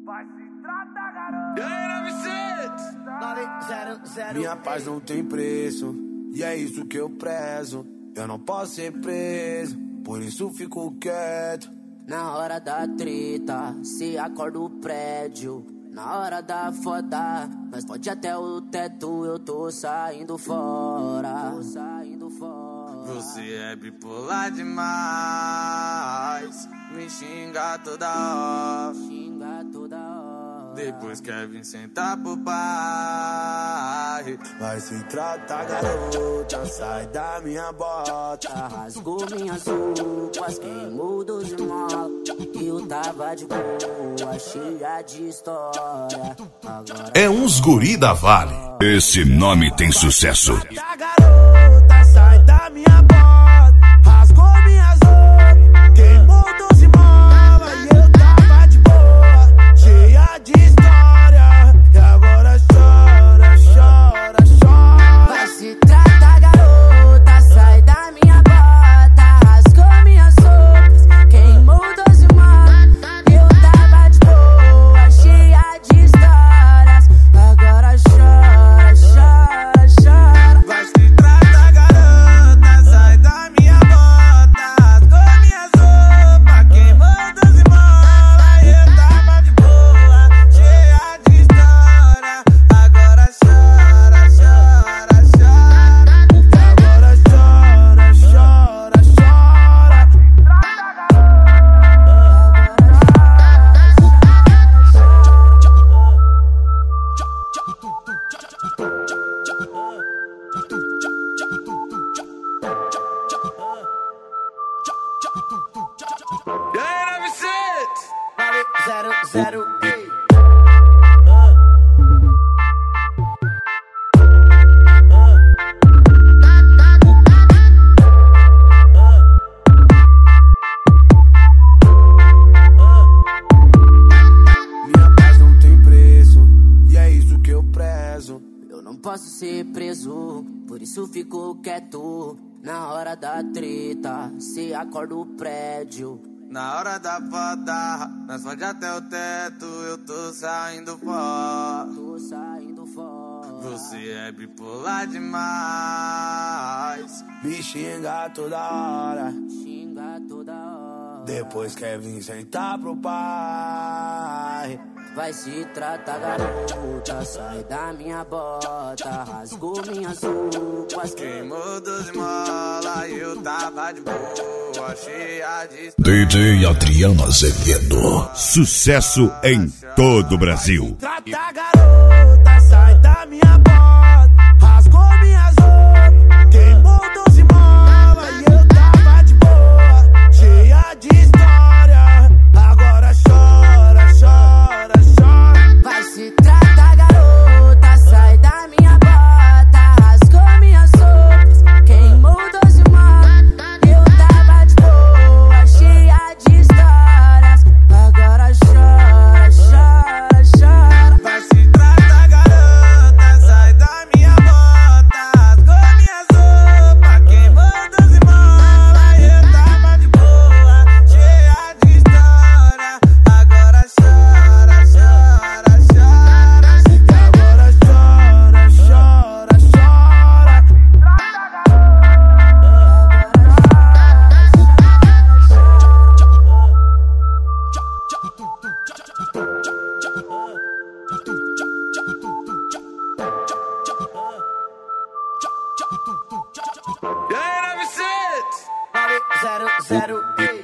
Vai se tratar, garoto. Minha paz não tem preço, e é isso que eu prezo. Eu não posso ser preso, por isso fico quieto. Na hora da treta, se acorda o prédio. Na hora da foda, nós pode até o teto. Eu tô saindo fora. Você é bipolar demais, me xinga toda hora. Depois quer vir sentar pro pai. Vai se tratar, garota, sai da minha bota. Rasgou minhas roupas, queimou 12 molas. Eu tava de boa, cheia de história. Agora É uns guri da Vale. Esse nome tem sucesso. Garota, sai da minha bota. Rasgou minhas roupas, queimou 12 molas. E eu tava de boa, cheia de história. E agora chora, chora, chora. vai se tratar, garota, sai da minha bota. Rasgou minhas roupas, queimou 12 molas. Eu tava de boa, cheia de histórias. Agora chora, chora, chora. Vai se tratar, garota, sai da minha bota. Rasgou minhas roupas, queimou 12 molas. Eu tava de boa, cheia de história. Agora chora, chora, chora. E agora chora, chora, chora. E aí, 96? 0, Minha paz não tem preço, e é isso que eu prezo. Eu não posso ser preso, por isso fico quieto. Na hora da treta, se acorda o prédio. Na hora da foda, nós pode até o teto. Eu tô saindo fora. Você é bipolar demais. Me xinga toda hora, Xinga toda hora. depois quer vir sentar pro pai. Vai se tratar, garota, sai da minha bota. Rasgou minhas roupas, Queimou 12 molas e eu tava de boa, cheia de história. DJ Adriano Azevedo. Sucesso em todo o Brasil. Trata, garota, sai da minha bota. Rasgou minhas roupas, queimou 12 molas. E eu tava de boa, cheia de história. Agora chora, chora, chora. vai se tratar, garota, sai da minha bota. Rasgou minhas roupas, queimou 12 molas. Eu tava de boa, cheia de histórias. Agora chora, chora, chora. Vai se tratar, garota, sai da minha bota. Rasgou minhas roupas, queimou 12 molas. Eu tava de boa, cheia de história. Agora chora, chora, chora. E agora chora, chora, chora. E aí, 96? 0,